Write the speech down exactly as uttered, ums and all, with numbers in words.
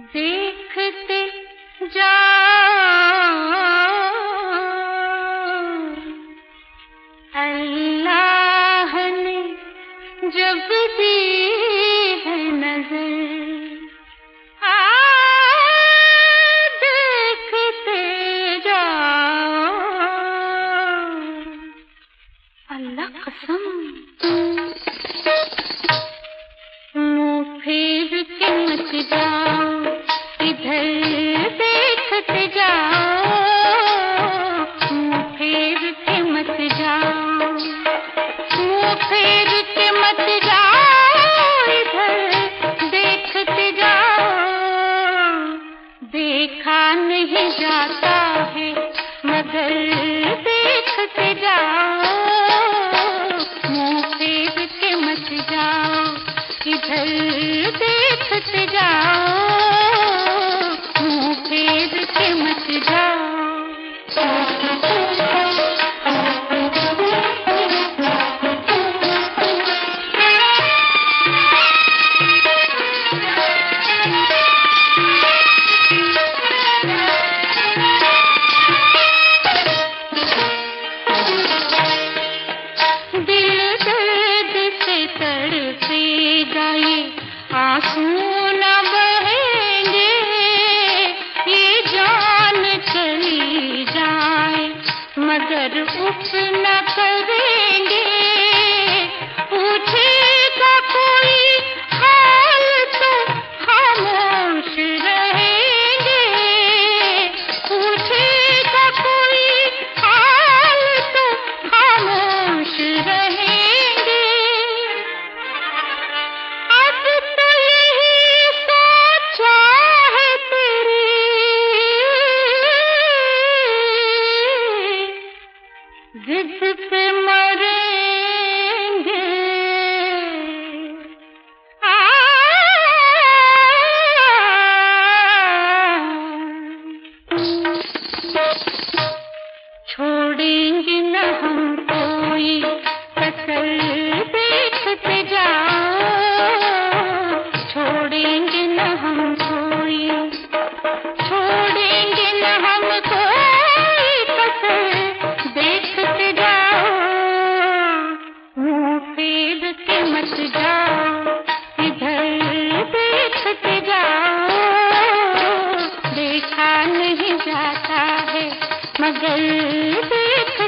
देखते जाओ अल्लाह ने जब दी है नजर, आ देखते जाओ। अल्लाह कसम मुँह फेर के मत जाओ, इधर देखते जाओ। मुँह फेर के मत जाओ, मुँह फेर के मत जाओ, इधर देखते जाओ। देखा नहीं जाता है मगर देखते जाओ। मुँह फेर के मत जाओ, इधर देखते जाओ। मुँह फेर के मत जाओ। दिल दर्द से तड़पेगा, ये आंसू न बहेंगे। ये जान चली जाए मगर उफ न करेंगे। पूछेगा कोई हाल तो खामोश रहेंगे। पूछेगा कोई हाल तो खामोश रहेंगे। अब तो यही सोचा है तेरी, जिद पे मरेंगे। आ, छोड़ेंगे न हम कोई कसर देखते जाओ। छोड़ेंगे न हम कोई, छोड़ेंगे न हम कोई कसर देखते जाओ। मुँह फेर के मत जाओ, इधर देखते जाओ। देखा नहीं जाता है मगर देख